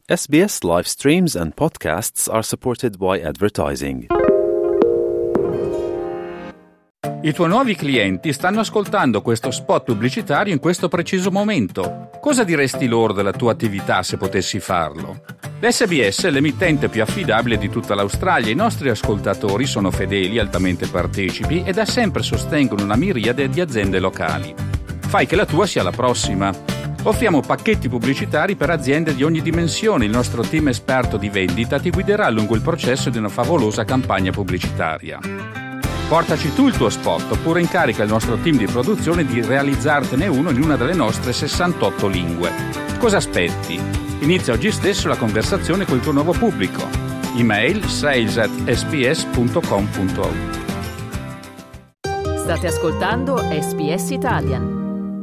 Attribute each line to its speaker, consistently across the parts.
Speaker 1: SBS live streams and podcasts are supported by advertising.
Speaker 2: I tuoi nuovi clienti stanno ascoltando questo spot pubblicitario in questo preciso momento. Cosa diresti loro della tua attività se potessi farlo? L'SBS è l'emittente più affidabile di tutta l'Australia. I nostri ascoltatori sono fedeli, altamente partecipi e da sempre sostengono una miriade di aziende locali. Fai che la tua sia la prossima. Offriamo pacchetti pubblicitari per aziende di ogni dimensione. Il nostro team esperto di vendita ti guiderà lungo il processo di una favolosa campagna pubblicitaria. Portaci tu il tuo spot oppure incarica il nostro team di produzione di realizzartene uno in una delle nostre 68 lingue. Cosa aspetti? Inizia oggi stesso la conversazione col tuo nuovo pubblico. Email sales@sbs.com.au.
Speaker 3: State ascoltando SBS Italian.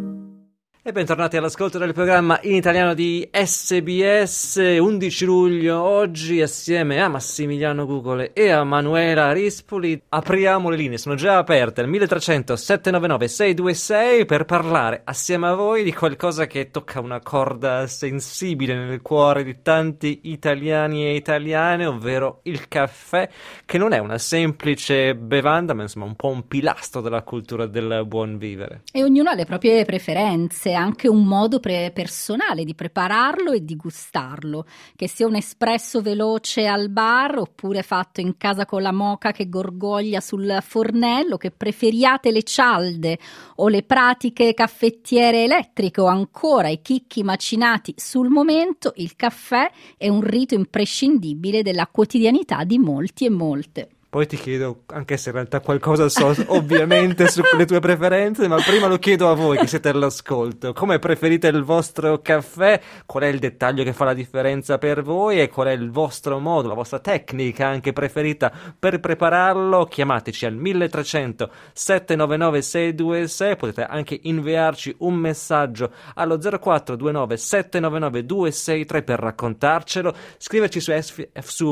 Speaker 4: E bentornati all'ascolto del programma in italiano di SBS. 11 luglio, oggi assieme a Massimiliano Gugole e a Manuela Rispoli apriamo le linee, sono già aperte al 1300 799 626 per parlare assieme a voi di qualcosa che tocca una corda sensibile nel cuore di tanti italiani e italiane, ovvero il caffè, che non è una semplice bevanda ma insomma un po' un pilastro della cultura del buon vivere.
Speaker 5: E ognuno ha le proprie preferenze, anche un modo personale di prepararlo e di gustarlo, che sia un espresso veloce al bar oppure fatto in casa con la moka che gorgoglia sul fornello, che preferiate le cialde o le pratiche caffettiere elettriche o ancora i chicchi macinati sul momento. Il caffè è un rito imprescindibile della quotidianità di molti e molte.
Speaker 4: Poi ti chiedo, anche se in realtà qualcosa so ovviamente sulle tue preferenze, ma prima lo chiedo a voi che siete all'ascolto. Come preferite il vostro caffè? Qual è il dettaglio che fa la differenza per voi? E qual è il vostro modo, la vostra tecnica anche preferita per prepararlo? Chiamateci al 1300 799 626. Potete anche inviarci un messaggio allo 0429 799 263 per raccontarcelo. Scriverci su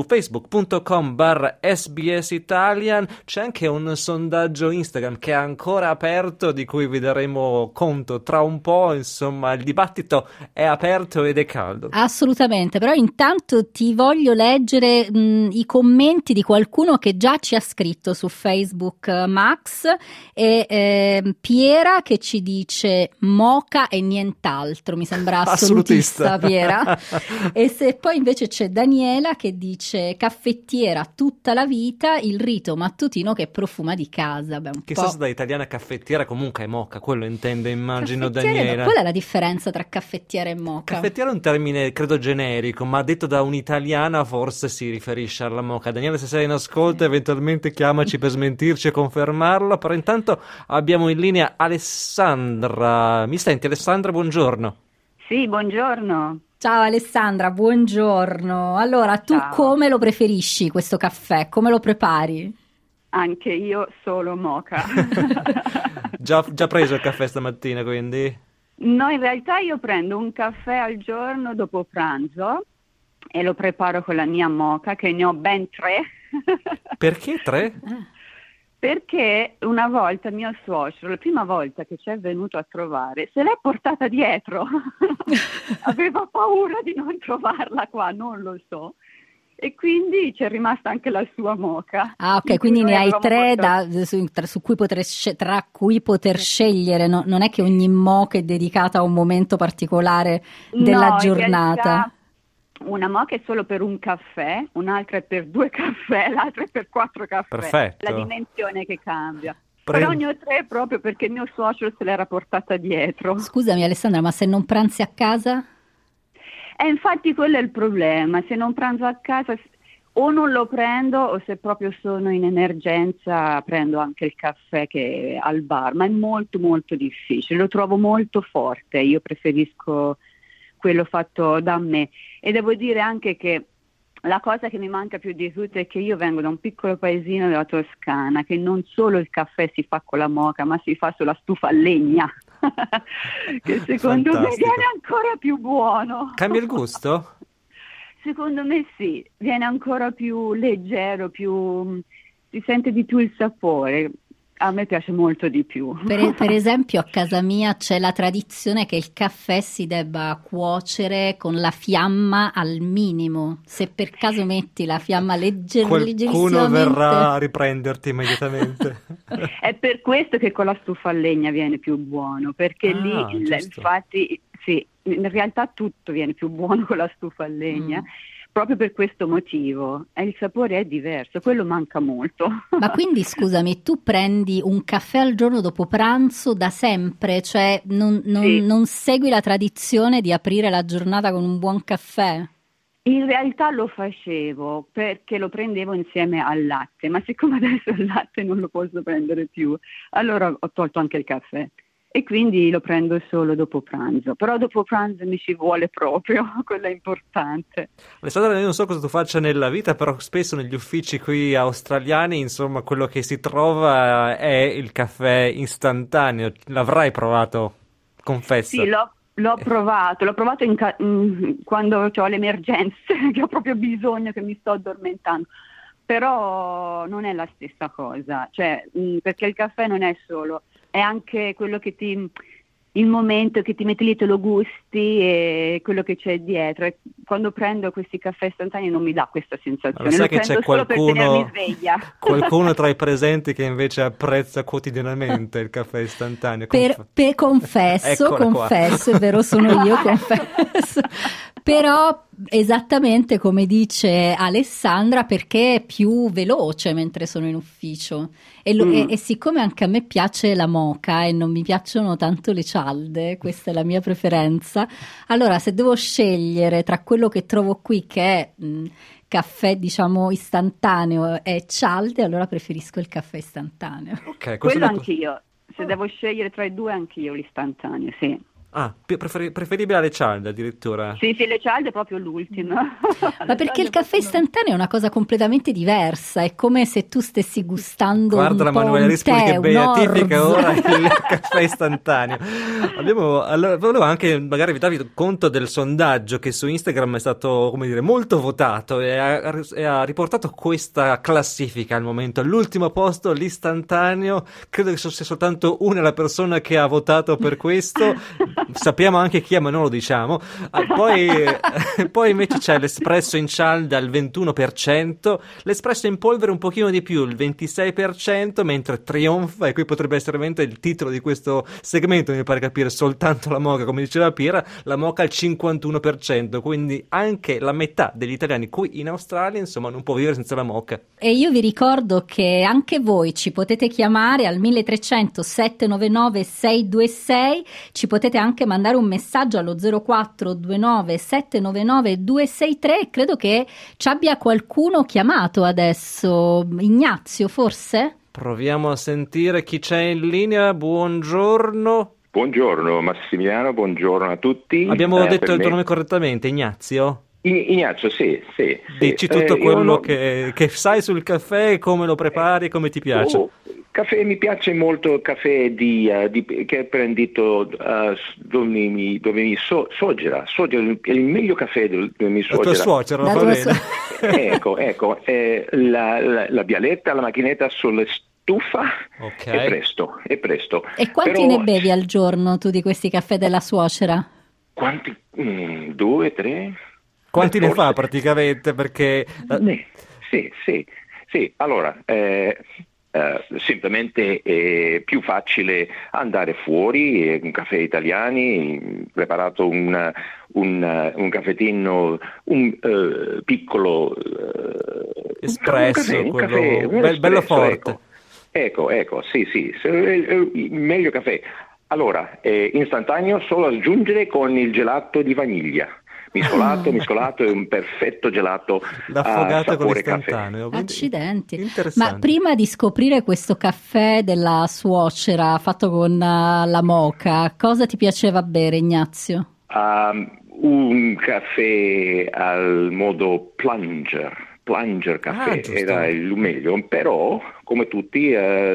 Speaker 4: facebook.com/SBS Italian. C'è anche un sondaggio Instagram che è ancora aperto, di cui vi daremo conto tra un po'. Insomma, il dibattito è aperto ed è caldo.
Speaker 5: Assolutamente, però intanto ti voglio leggere i commenti di qualcuno che già ci ha scritto su Facebook, Max e Piera, che ci dice moka e nient'altro. Mi sembra assolutista Piera. E se poi invece c'è Daniela che dice caffettiera tutta la vita, il rito mattutino che profuma di casa. Beh,
Speaker 4: Chissà se da italiana caffettiera comunque è moka, quello intende, immagino, Daniela.
Speaker 5: Qual è la differenza tra caffettiera e moka?
Speaker 4: Caffettiera è un termine credo generico, ma detto da un'italiana forse si riferisce alla moka. Daniela, se sei in ascolto eventualmente chiamaci per smentirci e confermarlo, però intanto abbiamo in linea Alessandra. Mi senti, Alessandra? Buongiorno.
Speaker 6: Sì, buongiorno.
Speaker 5: Ciao Alessandra, buongiorno. Allora, tu
Speaker 6: Ciao.
Speaker 5: come lo preferisci questo caffè? Come lo prepari?
Speaker 6: Anche io solo moka.
Speaker 4: Già preso il caffè stamattina, quindi?
Speaker 6: No, in realtà io prendo un caffè al giorno dopo pranzo e lo preparo con la mia moka, che ne ho ben 3.
Speaker 4: Perché 3?
Speaker 6: Perché una volta mio suocero, la prima volta che ci è venuto a trovare, se l'è portata dietro. Aveva paura di non trovarla qua, non lo so. E quindi c'è rimasta anche la sua moka.
Speaker 5: Ah, ok, quindi ne hai 3 tra cui poter scegliere. No, non è che ogni moka è dedicata a un momento particolare della giornata.
Speaker 6: Una moka è solo per un caffè, un'altra è per 2 caffè, l'altra è per 4 caffè.
Speaker 4: Perfetto.
Speaker 6: La dimensione che cambia. Però ne ho 3 proprio perché il mio suocero se l'era portata dietro.
Speaker 5: Scusami Alessandra, ma se non pranzi a casa?
Speaker 6: Infatti quello è il problema, se non pranzo a casa o non lo prendo o se proprio sono in emergenza prendo anche il caffè che al bar, ma è molto molto difficile, lo trovo molto forte, io preferisco quello fatto da me e devo dire anche che la cosa che mi manca più di tutto è che io vengo da un piccolo paesino della Toscana, che non solo il caffè si fa con la moka, ma si fa sulla stufa a legna, che secondo me viene ancora più buono.
Speaker 4: Cambia il gusto?
Speaker 6: Secondo me sì, viene ancora più leggero, si sente di più il sapore. A me piace molto di più.
Speaker 5: Per esempio, a casa mia c'è la tradizione che il caffè si debba cuocere con la fiamma al minimo. Se per caso metti la fiamma
Speaker 4: Qualcuno
Speaker 5: leggerissimamente...
Speaker 4: verrà a riprenderti immediatamente.
Speaker 6: È per questo che con la stufa a legna viene più buono, perché lì,
Speaker 4: giusto.
Speaker 6: infatti, sì, in realtà tutto viene più buono con la stufa a legna. Proprio per questo motivo, e il sapore è diverso, quello manca molto.
Speaker 5: Ma quindi scusami, tu prendi un caffè al giorno dopo pranzo da sempre, cioè non segui la tradizione di aprire la giornata con un buon caffè?
Speaker 6: In realtà lo facevo perché lo prendevo insieme al latte, ma siccome adesso il latte non lo posso prendere più, allora ho tolto anche il caffè. E quindi lo prendo solo dopo pranzo, però dopo pranzo mi ci vuole proprio, quello è importante.
Speaker 4: Alessandra, io non so cosa tu faccia nella vita, però spesso negli uffici qui australiani, insomma, quello che si trova è il caffè istantaneo. L'avrai provato, confessa.
Speaker 6: Sì, l'ho provato quando ho le emergenze, che ho proprio bisogno, che mi sto addormentando. Però non è la stessa cosa, cioè, perché il caffè non è solo... è anche quello che il momento che ti metti lì te lo gusti e quello che c'è dietro. E quando prendo questi caffè istantanei non mi dà questa sensazione.
Speaker 4: Sai
Speaker 6: lo
Speaker 4: che c'è
Speaker 6: prendo solo per tenermi sveglia.
Speaker 4: qualcuno tra i presenti che invece apprezza quotidianamente il caffè istantaneo.
Speaker 5: Confesso, è vero, sono io, confesso. Però esattamente come dice Alessandra, perché è più veloce mentre sono in ufficio e siccome anche a me piace la moka e non mi piacciono tanto le cialde, questa è la mia preferenza, allora se devo scegliere tra quello che trovo qui che è caffè diciamo istantaneo e cialde, allora preferisco il caffè istantaneo.
Speaker 4: Okay,
Speaker 6: quello anch'io, se devo scegliere tra i due anch'io l'istantaneo, sì.
Speaker 4: Ah, preferibile alle cialde addirittura?
Speaker 6: Sì, le cialde è proprio l'ultima.
Speaker 5: Ma perché il caffè istantaneo è una cosa completamente diversa, è come se tu stessi gustando
Speaker 4: Guarda
Speaker 5: un po'
Speaker 4: Manuela
Speaker 5: un
Speaker 4: Rispoli
Speaker 5: tè,
Speaker 4: che
Speaker 5: un
Speaker 4: beatifica
Speaker 5: orzo.
Speaker 4: ora il caffè istantaneo. Volevo anche magari darvi conto del sondaggio che su Instagram è stato, come dire, molto votato e ha riportato questa classifica al momento. All'ultimo posto l'istantaneo, credo che sia soltanto una la persona che ha votato per questo. Sappiamo anche chi è, ma non lo diciamo. Poi invece c'è l'espresso in cialda al 21%, l'espresso in polvere un pochino di più, il 26%, mentre trionfa, e qui potrebbe essere veramente il titolo di questo segmento, mi pare capire, soltanto la moka, come diceva Piera, la moka al 51%, quindi anche la metà degli italiani qui in Australia, insomma, non può vivere senza la moka.
Speaker 5: E io vi ricordo che anche voi ci potete chiamare al 1300 799 626, ci potete anche mandare un messaggio allo 0429 799 263. Credo che ci abbia qualcuno chiamato adesso, Ignazio forse?
Speaker 4: Proviamo a sentire chi c'è in linea. Buongiorno.
Speaker 7: Buongiorno Massimiliano, buongiorno a tutti.
Speaker 4: Abbiamo detto il tuo nome correttamente, Ignazio?
Speaker 7: Ignazio, sì.
Speaker 4: Dici tutto quello che sai sul caffè, come lo prepari, come ti piace.
Speaker 7: Caffè, mi piace molto il caffè che è prendito dove mi suocera. È il meglio caffè dove mi suocera.
Speaker 4: La tua suocera, lo fa bene.
Speaker 7: Ecco, la bialetta, la macchinetta sulla stufa,
Speaker 4: okay.
Speaker 7: È presto.
Speaker 5: E quanti ne bevi al giorno tu di questi caffè della suocera?
Speaker 7: Quanti? 2, 3?
Speaker 4: Quanti ne fa praticamente? Perché
Speaker 7: sì. Allora, semplicemente è più facile andare fuori, un caffè italiani, preparato un caffettino, un piccolo
Speaker 4: espresso,
Speaker 7: un caffè,
Speaker 4: bello forte.
Speaker 7: Ecco, sì, il meglio caffè. Allora, istantaneo, solo aggiungere con il gelato di vaniglia. Miscolato è un perfetto gelato
Speaker 4: l'affogata con
Speaker 7: sapore
Speaker 4: l'istantaneo.
Speaker 7: caffè.
Speaker 5: Accidenti. Ma prima di scoprire questo caffè della suocera fatto con la moka, cosa ti piaceva bere, Ignazio?
Speaker 7: Un caffè al modo plunger caffè era il meglio, però come tutti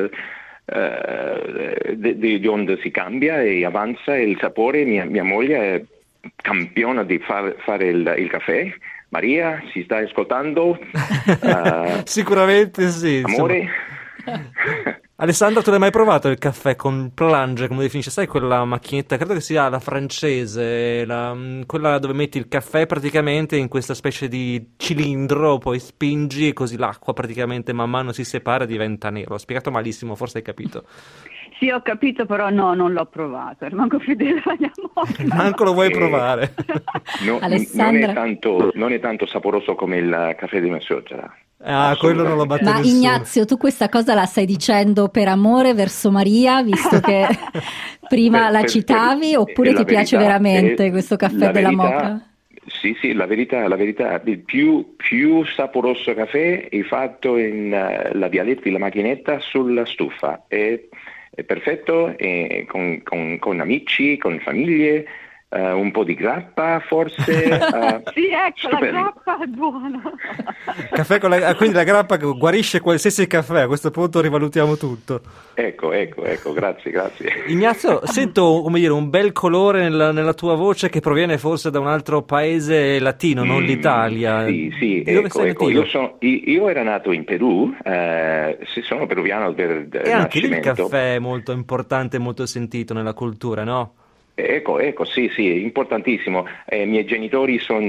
Speaker 7: di onde si cambia e avanza il sapore. Mia moglie è campione di fare il caffè. Maria, si sta ascoltando?
Speaker 4: Sicuramente sì.
Speaker 7: Amore?
Speaker 4: Alessandra, tu l'hai mai provato il caffè con plunger, come definisce? Sai quella macchinetta, credo che sia la francese, quella dove metti il caffè praticamente in questa specie di cilindro, poi spingi e così l'acqua praticamente man mano si separa e diventa nero. Ho spiegato malissimo, forse hai capito.
Speaker 6: Sì, ho capito, però no, non l'ho provato, rimango fedele alla mia moca.
Speaker 4: Manco lo vuoi provare.
Speaker 5: Alessandra?
Speaker 7: Non è tanto saporoso come il caffè di mia suocera.
Speaker 4: Ah, quello non lo batte
Speaker 5: Ma
Speaker 4: nessuno.
Speaker 5: Ignazio, tu questa cosa la stai dicendo per amore verso Maria, visto che prima la citavi, oppure ti piace veramente questo caffè della moka?
Speaker 7: Sì, la verità, il più saporoso caffè è fatto in la Vialetti, la macchinetta sulla stufa. È perfetto, con amici, con famiglie. Un po' di grappa forse.
Speaker 6: Sì, ecco,
Speaker 7: stupendo.
Speaker 6: la grappa è buona.
Speaker 4: Caffè quindi la grappa che guarisce qualsiasi caffè, a questo punto rivalutiamo tutto.
Speaker 7: Ecco, grazie.
Speaker 4: Ignazio, sento come dire un bel colore nella tua voce che proviene forse da un altro paese latino, non l'Italia.
Speaker 7: Sì,
Speaker 4: Di dove sei nativo?
Speaker 7: Io ero nato in Perù, sono peruviano per
Speaker 4: E anche lì il
Speaker 7: nascimento.
Speaker 4: caffè è molto importante e molto sentito nella cultura, no?
Speaker 7: Ecco, sì, importantissimo. I miei genitori sono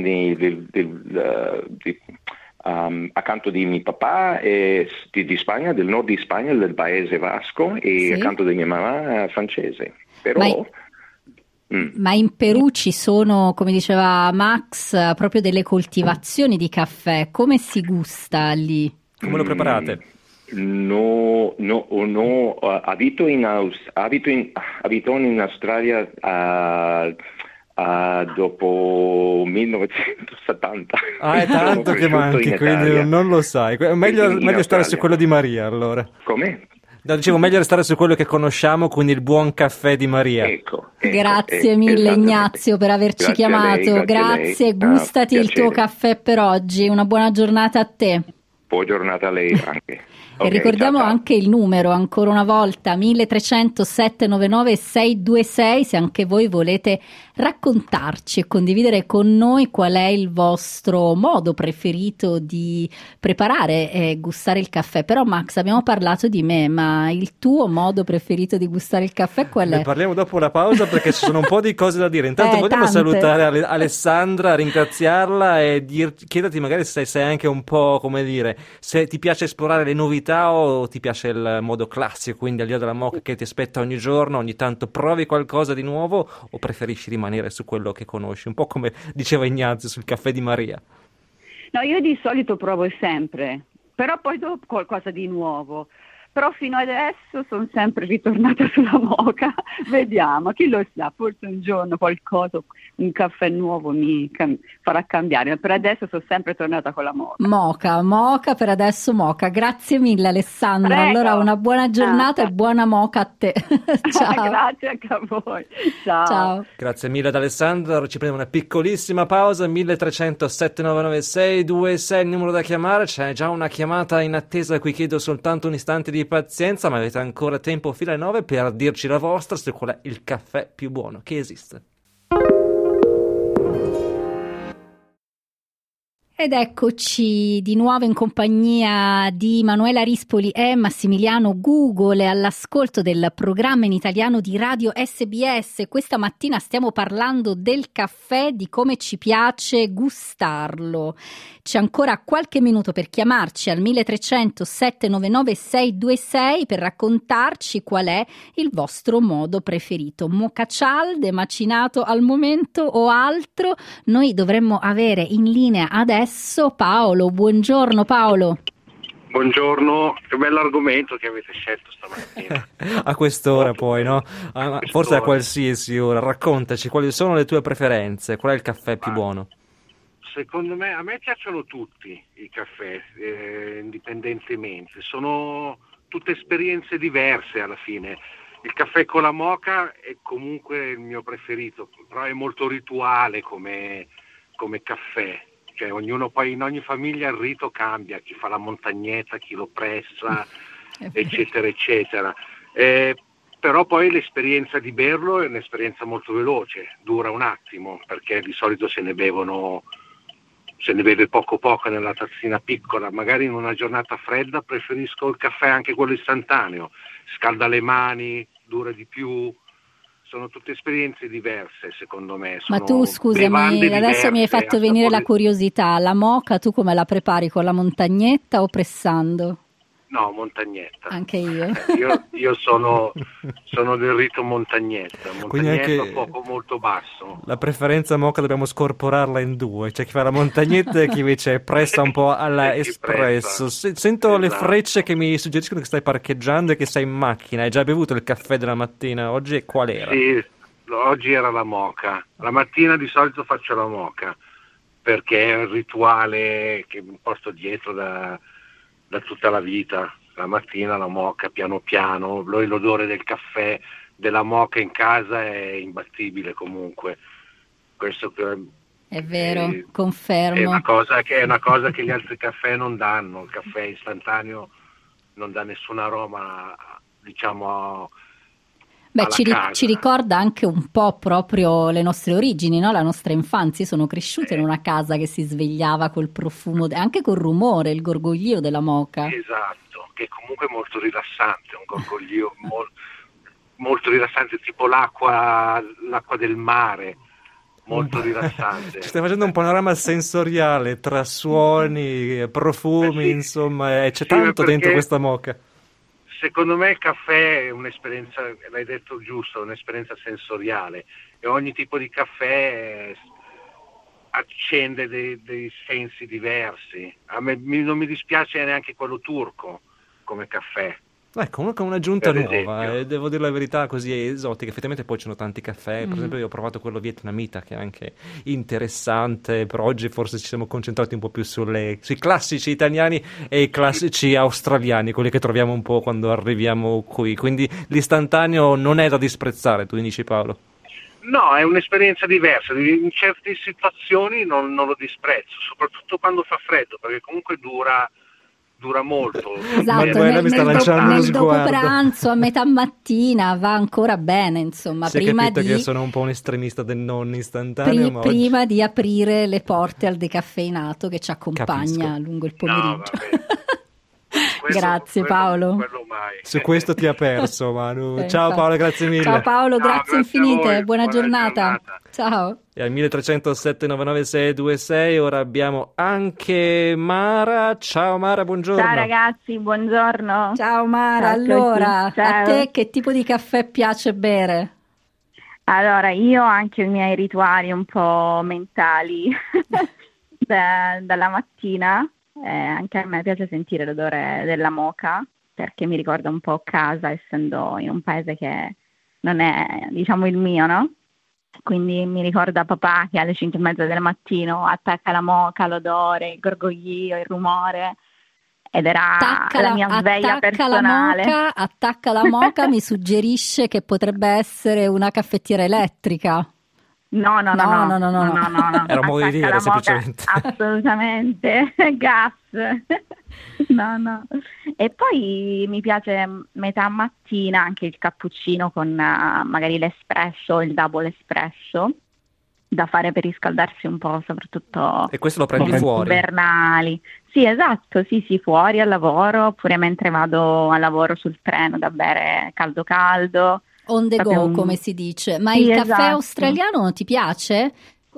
Speaker 7: accanto di mio papà di Spagna, del nord di Spagna, del paese Vasco, e
Speaker 5: Sì.
Speaker 7: accanto di mia mamma francese. Però
Speaker 5: Ma in Perù ci sono, come diceva Max, proprio delle coltivazioni di caffè. Come si gusta lì?
Speaker 4: Come lo preparate?
Speaker 7: No, abito in Australia dopo 1970.
Speaker 4: Ah, è tanto che manchi, quindi non lo sai. Meglio stare su quello di Maria, allora.
Speaker 7: Come?
Speaker 4: No, dicevo, meglio restare su quello che conosciamo, quindi il buon caffè di Maria.
Speaker 7: Ecco,
Speaker 5: Grazie mille
Speaker 7: esattamente.
Speaker 5: Ignazio per averci
Speaker 7: Grazie a lei,
Speaker 5: chiamato.
Speaker 7: grazie a lei.
Speaker 5: Gustati il tuo
Speaker 7: piacere.
Speaker 5: caffè per oggi. Una buona giornata a te.
Speaker 7: Buona giornata a lei anche.
Speaker 5: E ricordiamo anche il numero, ancora una volta, 1300 799 626, se anche voi volete raccontarci e condividere con noi qual è il vostro modo preferito di preparare e gustare il caffè. Però Max, abbiamo parlato di me, ma il tuo modo preferito di gustare il caffè qual è?
Speaker 4: Ne parliamo dopo la pausa perché ci sono un po' di cose da dire. Intanto vogliamo
Speaker 5: tante.
Speaker 4: salutare Alessandra, ringraziarla e chiederti magari se sei anche un po', come dire, se ti piace esplorare le novità o ti piace il modo classico, quindi al di là della moka che ti aspetta ogni giorno, ogni tanto provi qualcosa di nuovo o preferisci rimanere su quello che conosci, un po' come diceva Ignazio sul caffè di Maria.
Speaker 6: No, io di solito provo sempre, però poi dopo qualcosa di nuovo. Però fino adesso sono sempre ritornata sulla moka. Vediamo, chi lo sa, forse un giorno qualcosa, un caffè nuovo mi farà cambiare, ma per adesso sono sempre tornata con la moka.
Speaker 5: Moka, per adesso moka. Grazie mille Alessandra.
Speaker 6: Prego.
Speaker 5: Allora una buona giornata e buona moka a te. Ciao.
Speaker 6: Grazie anche a voi. Ciao.
Speaker 5: Ciao.
Speaker 4: Grazie mille ad Alessandro, ci prendiamo una piccolissima pausa, 1300 799 626 il numero da chiamare, c'è già una chiamata in attesa, qui chiedo soltanto un istante di pazienza, ma avete ancora tempo fino alle 9 per dirci la vostra su qual è il caffè più buono che esiste.
Speaker 5: Ed eccoci di nuovo in compagnia di Manuela Rispoli e Massimiliano Gugole all'ascolto del programma in italiano di Radio SBS. Questa mattina stiamo parlando del caffè, di come ci piace gustarlo. C'è ancora qualche minuto per chiamarci al 1300 799 626 per raccontarci qual è il vostro modo preferito. Moka cialde, macinato al momento o altro? Noi dovremmo avere in linea adesso Paolo. Buongiorno Paolo.
Speaker 8: Buongiorno, che bell'argomento che avete scelto stamattina.
Speaker 4: A quest'ora poi, no? Forse a qualsiasi ora. Raccontaci quali sono le tue preferenze, qual è il caffè più buono?
Speaker 8: Secondo me, a me piacciono tutti i caffè, indipendentemente. Sono tutte esperienze diverse alla fine. Il caffè con la moka è comunque il mio preferito, però è molto rituale come caffè. Cioè, ognuno poi in ogni famiglia il rito cambia, chi fa la montagnetta, chi lo pressa, eccetera, eccetera. Però poi l'esperienza di berlo è un'esperienza molto veloce, dura un attimo, perché di solito se ne bevono se ne beve poco nella tazzina piccola. Magari in una giornata fredda preferisco il caffè, anche quello istantaneo, scalda le mani, dura di più. Sono tutte esperienze diverse, secondo me.
Speaker 5: Ma tu, scusami, adesso mi hai fatto venire la curiosità. La moka tu come la prepari, con la montagnetta o pressando?
Speaker 8: No, montagnetta.
Speaker 5: Anche io.
Speaker 8: Io sono del rito montagnetta.
Speaker 4: Quindi anche
Speaker 8: a fuoco molto basso.
Speaker 4: La preferenza moka dobbiamo scorporarla in due. C'è chi fa la montagnetta e chi invece pressa un po' alla espresso. Sento le frecce che mi suggeriscono che stai parcheggiando e che sei in macchina. Hai già bevuto il caffè della mattina oggi? Qual era?
Speaker 8: Sì, oggi era la moka. La mattina di solito faccio la moka, perché è il rituale che mi porto dietro da tutta la vita. La mattina la moka, piano piano, l'odore del caffè, della moka in casa è imbattibile comunque. Questo
Speaker 5: è vero, confermo.
Speaker 8: È una cosa che gli altri caffè non danno. Il caffè istantaneo non dà nessun aroma, diciamo.
Speaker 5: Beh, ci ricorda anche un po' proprio le nostre origini, no? La nostra infanzia. Sono cresciuta in una casa che si svegliava col profumo, anche col rumore, il gorgoglio della moka.
Speaker 8: Esatto, che comunque è molto rilassante, un gorgoglio molto rilassante, tipo l'acqua del mare, molto rilassante.
Speaker 4: Ci stai facendo un panorama sensoriale tra suoni, profumi, insomma, c'è tanto dentro questa moka.
Speaker 8: Secondo me il caffè è un'esperienza, l'hai detto giusto, è un'esperienza sensoriale, e ogni tipo di caffè accende dei sensi diversi. A me non mi dispiace neanche quello turco come caffè.
Speaker 4: Comunque un'aggiunta nuova, devo dire la verità, così esotica. Effettivamente poi ci sono tanti caffè, per esempio io ho provato quello vietnamita, che è anche interessante, però oggi forse ci siamo concentrati un po' più sui classici italiani e i classici australiani, quelli che troviamo un po' quando arriviamo qui, quindi l'istantaneo non è da disprezzare, tu dici, Paolo?
Speaker 8: No, è un'esperienza diversa, in certe situazioni non lo disprezzo, soprattutto quando fa freddo, perché comunque dura molto.
Speaker 5: Esatto, nel dopopranzo, a metà mattina va ancora bene, insomma.
Speaker 4: Si è capito che sono un po' un estremista del non istantaneo.
Speaker 5: Prima di aprire le porte al decaffeinato che ci accompagna lungo il pomeriggio. Grazie Paolo.
Speaker 4: Su questo ti ha perso, Manu. Ciao Paolo, grazie mille.
Speaker 5: Ciao Paolo, grazie infinite, buona giornata. Ciao.
Speaker 4: E al 1307 99626 ora abbiamo anche Mara. Ciao Mara, buongiorno.
Speaker 9: Ciao ragazzi, buongiorno.
Speaker 5: Ciao Mara, allora, a te che tipo di caffè piace bere?
Speaker 9: Allora, io ho anche i miei rituali un po' mentali dalla mattina. Anche a me piace sentire l'odore della moka, perché mi ricorda un po' casa, essendo in un paese che non è, diciamo, il mio, no? Quindi mi ricorda papà che alle 5:30 del mattino attacca la moka, l'odore, il gorgoglio, il rumore, ed era la mia sveglia personale.
Speaker 5: Attacca la moka mi suggerisce che potrebbe essere una caffettiera elettrica.
Speaker 9: No.
Speaker 4: Era un modo di dire, semplicemente.
Speaker 9: Assolutamente, gas. No. E poi mi piace metà mattina anche il cappuccino con magari l'espresso o il double espresso, da fare per riscaldarsi un po', soprattutto.
Speaker 4: E questo lo prendi fuori?
Speaker 9: Invernali. Sì, esatto, sì, fuori al lavoro, oppure mentre vado al lavoro sul treno da bere caldo.
Speaker 5: On the go, come si dice. Ma il caffè australiano non ti piace?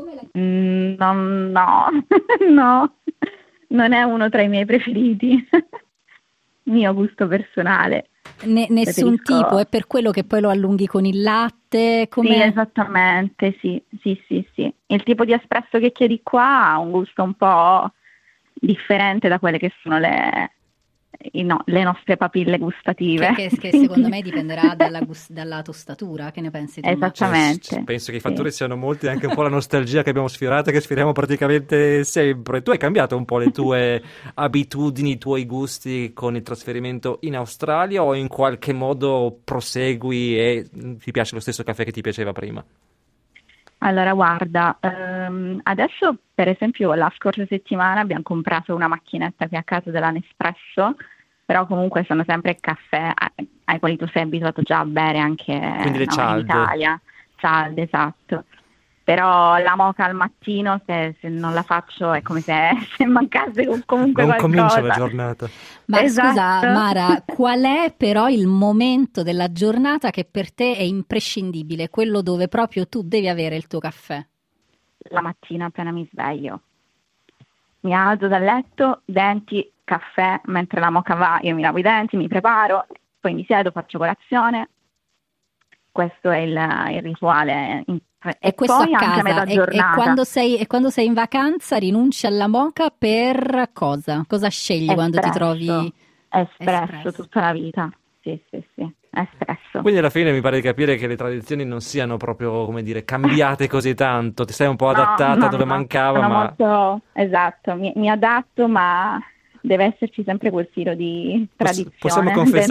Speaker 9: No, non è uno tra i miei preferiti. Mio gusto personale.
Speaker 5: Nessun tipo, è per quello che poi lo allunghi con il latte?
Speaker 9: Sì, esattamente, sì. Il tipo di espresso che chiedi qua ha un gusto un po' differente da quelle che sono le nostre papille gustative.
Speaker 5: Che secondo me dipenderà dalla tostatura. Che ne pensi tu?
Speaker 9: Esattamente.
Speaker 4: Penso che i fattori siano molti, anche un po' la nostalgia che abbiamo sfiorato, che sfiriamo praticamente sempre. Tu hai cambiato un po' le tue abitudini, i tuoi gusti con il trasferimento in Australia, o in qualche modo prosegui e ti piace lo stesso caffè che ti piaceva prima?
Speaker 9: Allora, guarda, adesso per esempio la scorsa settimana abbiamo comprato una macchinetta qui a casa della Nespresso, però comunque sono sempre caffè ai quali tu sei abituato già a bere anche in Italia. Cialde, esatto. Però la moka al mattino, se non la faccio, è come se mancasse comunque
Speaker 4: non
Speaker 9: qualcosa.
Speaker 4: comincia la giornata.
Speaker 5: Ma
Speaker 9: Esatto.
Speaker 5: scusa Mara, qual è però il momento della giornata che per te è imprescindibile, quello dove proprio tu devi avere il tuo caffè?
Speaker 9: La mattina appena mi sveglio. Mi alzo dal letto, denti, caffè, mentre la moka va, io mi lavo i denti, mi preparo, poi mi siedo, faccio colazione. Questo è il rituale.
Speaker 5: E questo
Speaker 9: poi
Speaker 5: a
Speaker 9: anche a
Speaker 5: casa,
Speaker 9: metà giornata.
Speaker 5: e quando sei in vacanza rinunci alla moka per cosa? Cosa scegli quando ti trovi?
Speaker 9: Espresso tutta la vita, sì, espresso.
Speaker 4: Quindi alla fine mi pare di capire che le tradizioni non siano proprio, come dire, cambiate così tanto, ti sei un po' adattata dove mancava,
Speaker 9: sono
Speaker 4: ma...
Speaker 9: molto, esatto, mi adatto, ma deve esserci sempre quel filo di tradizione.
Speaker 4: Possiamo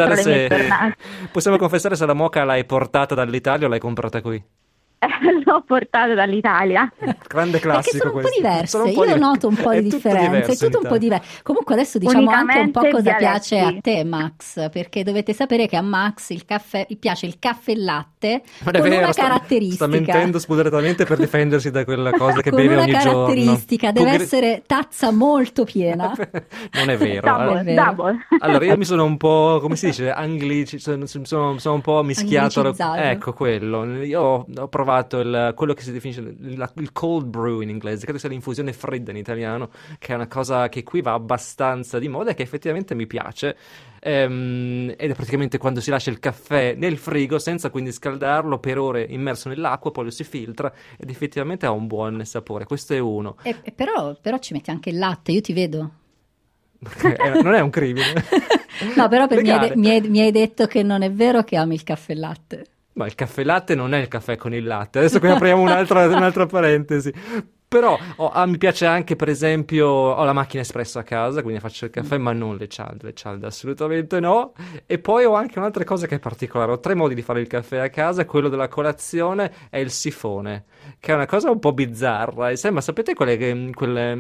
Speaker 4: confessare se la moka l'hai portata dall'Italia o l'hai comprata qui?
Speaker 9: L'ho portato dall'Italia.
Speaker 4: Grande classico.
Speaker 5: Perché sono un po' diverse, io noto un po' di differenza, è tutto un po' diverso. Comunque adesso diciamo anche un po' cosa piace a te, Max, perché dovete sapere che a Max il caffè, gli piace il caffè latte con una caratteristica.
Speaker 4: Sta mentendo spudoratamente per difendersi da quella cosa che beve ogni giorno.
Speaker 5: Con una caratteristica, deve essere tazza molto piena.
Speaker 4: Non è vero.
Speaker 9: Double.
Speaker 4: Allora io mi sono un po', come si dice, sono un po' mischiato. Ecco quello. Io ho provato quello che si definisce il cold brew in inglese, credo sia l'infusione fredda in italiano, che è una cosa che qui va abbastanza di moda e che effettivamente mi piace, ed è praticamente quando si lascia il caffè nel frigo senza quindi scaldarlo per ore immerso nell'acqua, poi lo si filtra ed effettivamente ha un buon sapore. Questo è uno.
Speaker 5: Però ci metti anche il latte, io ti vedo.
Speaker 4: Non è un crimine.
Speaker 5: No, però mi hai detto che non è vero che ami il caffè latte.
Speaker 4: Ma il caffè latte non è il caffè con il latte. Adesso qui apriamo un'altra parentesi. Però mi piace anche, per esempio, ho la macchina espresso a casa, quindi faccio il caffè, ma non le cialde assolutamente no. E poi ho anche un'altra cosa che è particolare, ho 3 modi di fare il caffè a casa, quello della colazione è il sifone, che è una cosa un po' bizzarra. E ma sapete quelle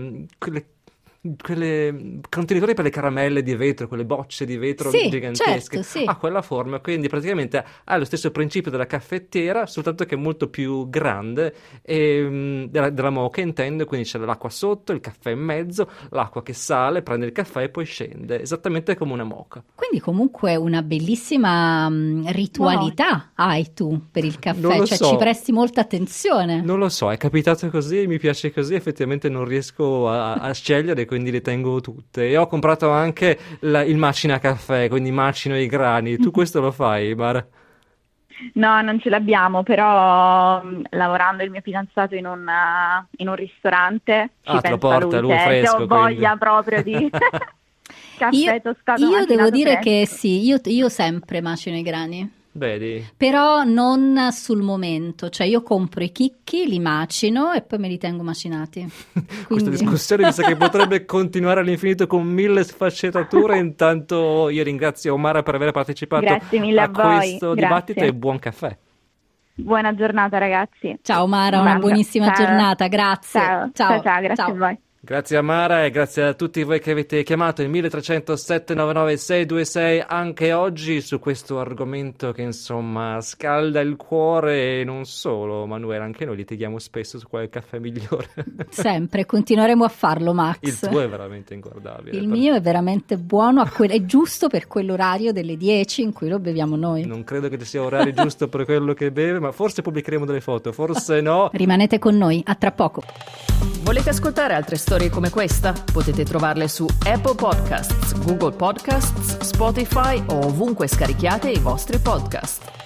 Speaker 4: contenitori per le caramelle di vetro, quelle bocce di vetro gigantesche,
Speaker 5: certo, sì.
Speaker 4: Ha quella forma, quindi praticamente ha lo stesso principio della caffettiera, soltanto che è molto più grande, e della moka intendo, quindi c'è l'acqua sotto, il caffè in mezzo, l'acqua che sale, prende il caffè e poi scende, esattamente come una moka.
Speaker 5: Quindi comunque una bellissima ritualità hai tu per il caffè, cioè ci presti molta attenzione.
Speaker 4: Non lo so, è capitato così, mi piace così, effettivamente non riesco a scegliere, quindi le tengo tutte. E ho comprato anche il macina caffè, quindi macino i grani. Tu questo lo fai, Mara?
Speaker 9: No, non ce l'abbiamo, però lavorando il mio fidanzato in un ristorante ci
Speaker 4: te lo
Speaker 9: pensa
Speaker 4: porta lui fresco,
Speaker 9: se ho voglia proprio di caffè tostato.
Speaker 5: Io devo dire
Speaker 9: fresco.
Speaker 5: che sì, io sempre macino i grani.
Speaker 4: Vedi?
Speaker 5: Però non sul momento, cioè io compro i chicchi, li macino e poi me li tengo macinati.
Speaker 4: Questa discussione mi sa che potrebbe continuare all'infinito con 1000 sfaccettature. Intanto io ringrazio Mara per aver partecipato a questo dibattito e buon caffè.
Speaker 9: Buona giornata ragazzi.
Speaker 5: Ciao Mara, una buonissima giornata, grazie.
Speaker 9: Ciao, grazie a voi.
Speaker 4: Grazie a Mara e grazie a tutti voi che avete chiamato il 1300 799 626 anche oggi su questo argomento che insomma scalda il cuore e non solo. Manuela, anche noi litighiamo spesso su quale caffè migliore.
Speaker 5: Sempre, continueremo a farlo, Max.
Speaker 4: Il tuo è veramente inguardabile.
Speaker 5: Il mio è veramente buono, è giusto per quell'orario delle 10 in cui lo beviamo noi.
Speaker 4: Non credo che ci sia orario giusto per quello che beve, ma forse pubblicheremo delle foto, forse no.
Speaker 5: Rimanete con noi, a tra poco.
Speaker 3: Volete ascoltare altre storie come questa? Potete trovarle su Apple Podcasts, Google Podcasts, Spotify o ovunque scarichiate i vostri podcast.